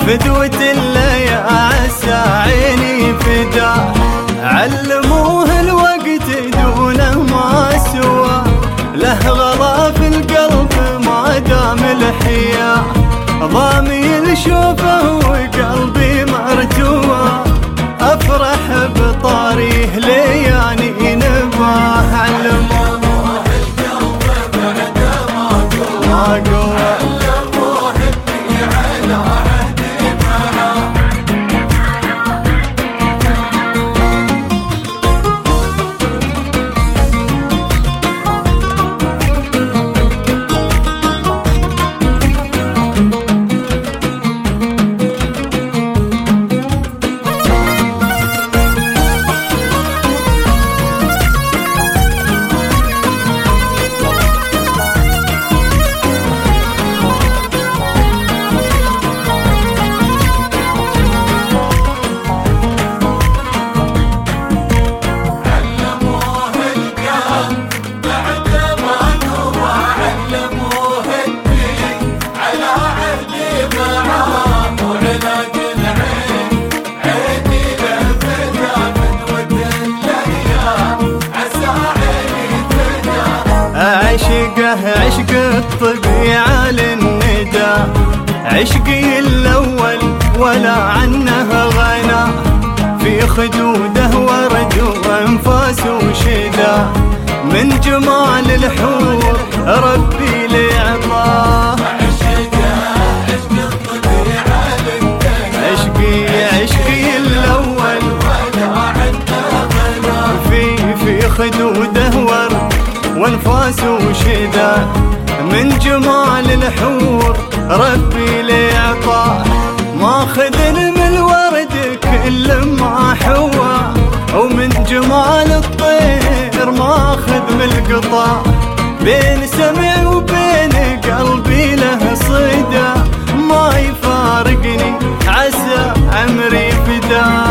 فدوة اللي عسى عيني فدا. علموه الوقت دونه ما سوى، له غلا في القلب ما دام الحياة. ضامي شوفه وقلبي مرجوى، افرح بطاريه لياني نباه. علموه القلب بعد ما قوى، علموه اللي على عهدي معاه. عشقه عشق الطبيعة للندى، عشقي الأول ولا عنه غنى. في خدوده ورد وانفاس وشدا، من جمال الحور ربي لعطاه. عشقه عشق الطبيعة للندى، عشقي الأول ولا عنه غنى. في خدوده ورد وانفاس وشدا، من جمال الحور ربي لعطاه. ماخذ من الورد كل ما حوى، ومن جمال الطير ماخذ من القطا. بين سمع وبين قلبي له صدا، ما يفارقني عسى عمري فدا.